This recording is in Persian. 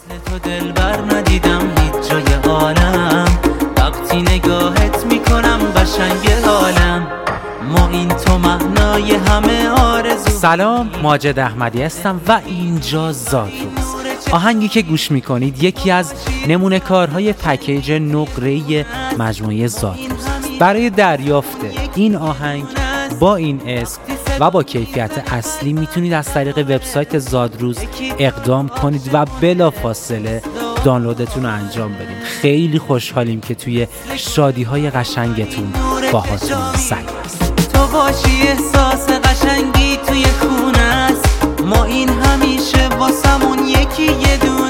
تو دلبر ندیدم هیچ جای عالم، وقتی نگاهت میکنم قشنگ حالم، ما این تو معنای همه آرزو. سلام، ماجد احمدی هستم و اینجا زادروز. آهنگی که گوش میکنید یکی از نمونه کارهای پکیج نقره‌ای مجموعه زادروز. برای دریافت این آهنگ با این اسم و با کیفیت اصلی میتونید از طریق وبسایت زادروز اقدام کنید و بلافاصله دانلودتون رو انجام بدید. خیلی خوشحالیم که توی شادی‌های قشنگتون باهاتون سعی است. تو باشی احساس قشنگی توی خونه است، ما این همیشه واسمون یکی یه دونه